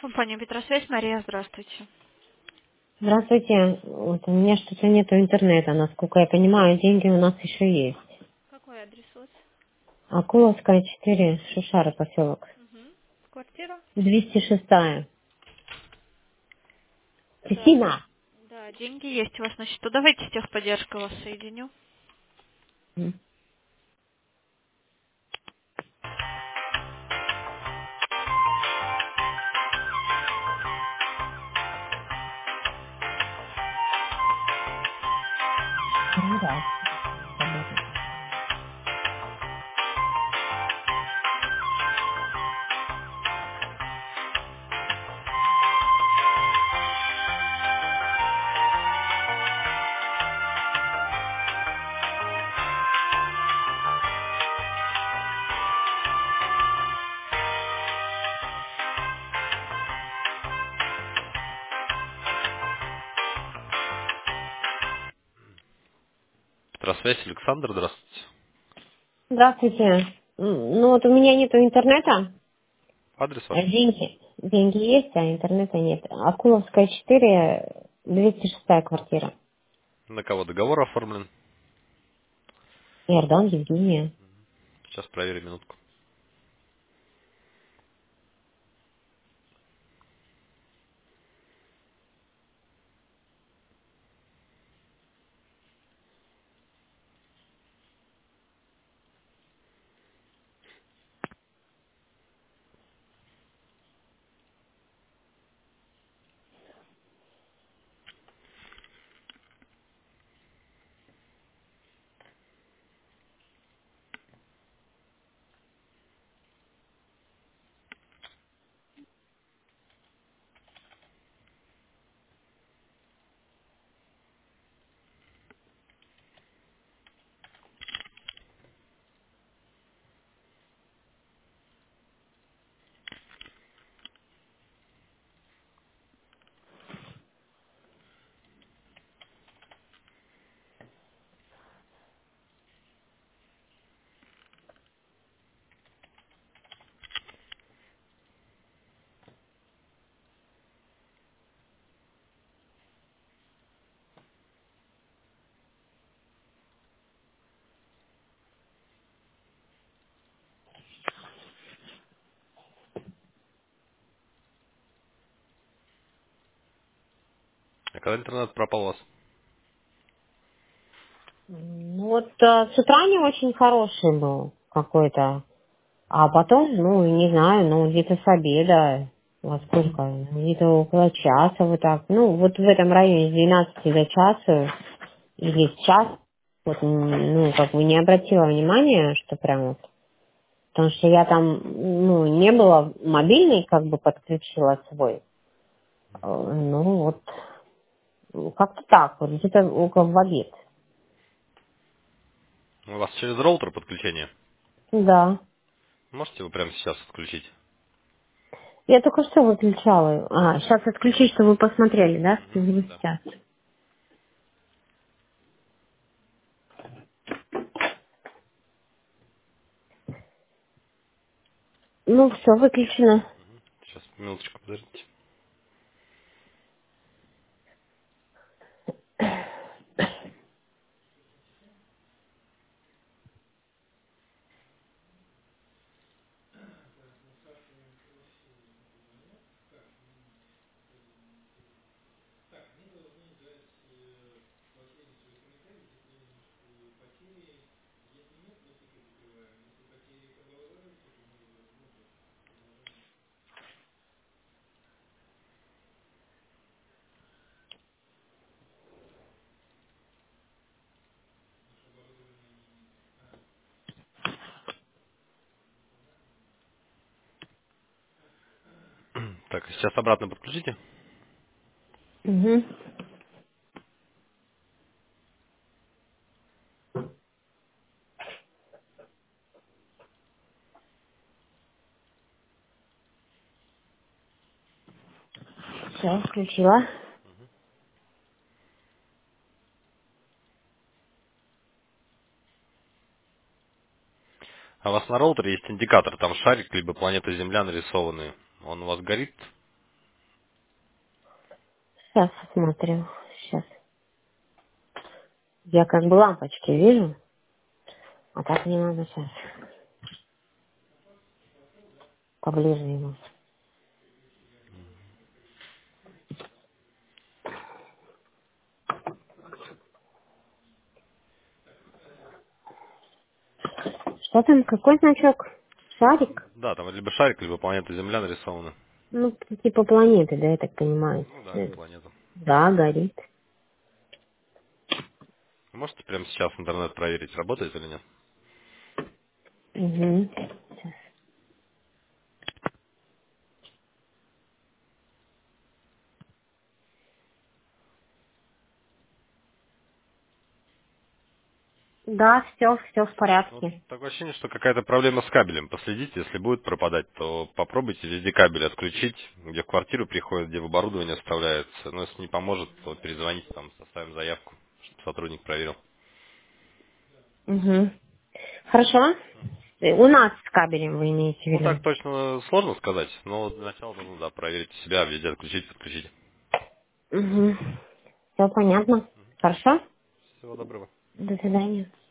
Компания Петросвязь, Мария, здравствуйте. Здравствуйте. Вот у меня что-то нету интернета, насколько я понимаю, деньги у нас еще есть. Какой адрес у вас? Акуловская, 4, Шишара, поселок. Угу. Квартира? 206. Так, Кристина! да, деньги есть у вас на счету. Давайте с техподдержкой вас соединю. М. Второй раз работает. Петросвязь, Александр, здравствуйте. Здравствуйте. Ну вот у меня нету интернета. Адрес ваш? Деньги есть, а интернета нет. Акуловская, 4, 206 квартира. На кого договор оформлен? Иордан, Евгения. Сейчас проверим минутку. А когда интернет пропал у вас? Ну вот с утра не очень хороший был какой-то. А потом, ну, не знаю, ну, где-то с обеда, во сколько, где-то около часа, вот так. Ну, вот в этом районе с 12 до часа или с час. Вот, ну, как бы не обратила внимания, что прям вот. Потому что я там, ну, не было мобильный, как бы подключила свой. Ну, вот, как-то так, вот где-то около в обед. У вас через роутер подключение? Да. Можете вы прямо сейчас отключить? Я только что выключала. А, сейчас отключить, чтобы вы посмотрели, да? Да. Сейчас. Ну, все, выключено. Сейчас, минуточку, подождите. Так, сейчас обратно подключите. Угу. Все, включила. А у вас на роутере есть индикатор, там шарик, либо планета Земля нарисованы. Он у вас горит? Сейчас смотрю. Сейчас. Я как бы лампочки вижу, а так не надо сейчас. Поближе ему. Что там? Какой значок? Шарик? Да, там либо шарик, либо планета Земля нарисована. Ну, типа планеты, да, я так понимаю. Ну да, планета. Да, горит. Можете прямо сейчас интернет проверить, работает или нет? Угу. Да, все в Вот порядке. такое ощущение, что какая-то проблема с кабелем. Последите, если будет пропадать, то попробуйте везде кабель отключить, где в квартиру приходит, где в оборудование вставляется. Но если не поможет, то перезвоните, там составим заявку, чтобы сотрудник проверил. Угу. Хорошо. У нас с кабелем вы имеете в Ну так виду? точно сложно сказать, но для начала нужно, да, проверить себя, везде отключить, подключить. Угу. Все понятно. Хорошо? Всего доброго. До свидания.